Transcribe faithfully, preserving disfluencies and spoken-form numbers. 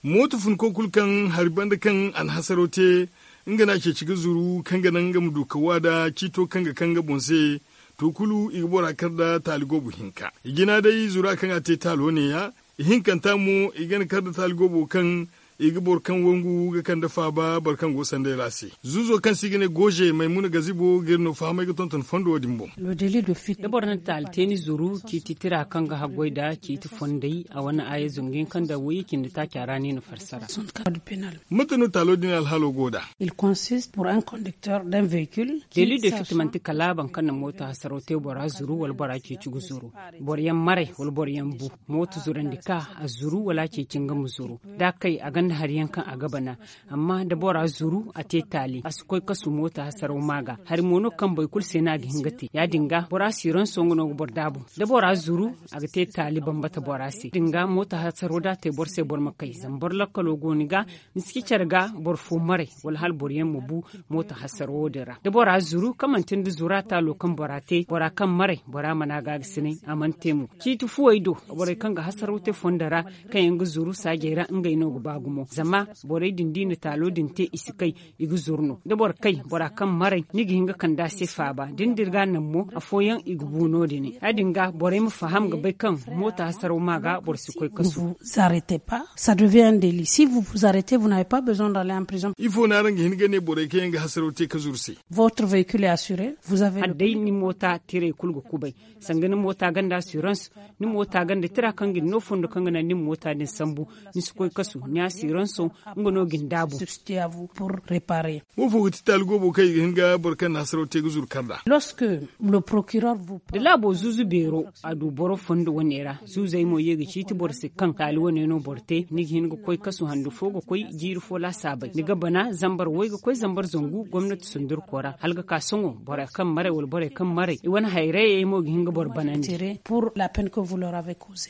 Motu fun ko kulkan harban da kan an hasarote ingana ke ciga zuru kan ganan ga mudukawa da kito kan ga kan ga bonse to kulu igbora karda taligo buhinka. Igina dai zura kan ate talo ne ya ihinkan tamu igan karda taligo bu kan igibor kan wangu ga kan dafa ba barkan go sande rasi zuzo kan sigine goje maimuna gazibo girno fama ga tonton fondo dimbo le délai de fit dabar na talteni zuru ki titira kan ga hagoida ki ti fondai a wani aya zungin kan da wikin da ta kyara ne na farsara mutunu talodin alhalo goda il consiste pour un conducteur d'un véhicule délai de fit man tikala ban kan mota hasarote bora zuru wal bora ke ci zuru boryan mare wal boryan bu mota zurandika a zuru wala ke kinga muzuru da kai a gan har yankan a gabana amma da bora zuru a tetali askoi kasu mota hasaro maga har mono kan bai kulse na gingati ya dinga bora siran songono bordabu da bora zuru a ga tetali bambata bora si dinga mota hasaro da te borse bor makai zambor lakalo goniga niski charga bor fu mare wal hal boryen mubu mota hasaro dira da bora zuru kamantin da zura ta lokan borate bora kan mare bora mana ga sine amantemu kitu fuwaido bora kan ga hasaro te fondara kan yanga zuru sagera inga ino gubagumo zama borai dindini talo dinte isikai igu zurno da bor kai bora kan marai nigi hinga kan da sefa ba dindirga nan mo afoyan igu buno dini adinga borai mu faham ga bai kan mota hasaro maga bor su koi kasu vous arrêtez pas ça devient un délit si vous vous arrêtez vous n'avez pas besoin d'aller en prison il faut na rangi hinga ne borai kai nga hasaro te kazursi votre véhicule est assuré vous avez adai ni mota tire kulgo kubai sangani mota ganda assurance ni mota ganda tira kan gin no fondo kan na ni mota din sambu ni su koi kasu ni rançon ngono gindabu substituer à vous pour réparer wo fo tital gobo kay hinga borkan nasaro te guzur karda lorsque le procureur vous de labo zuzu bero adu boro fondo wonera zuzai mo yegi chiti borse kan tali woneno borte ni hinga koy kasu handu fogo koy jiru fola sabai ni gabana zambar woyga koy zambar zongu gwamnati sundur kora halga ka songo bora kan mare wol bore kan mare i wona hayre mo hinga bor banandi pour la peine que vous leur avez causée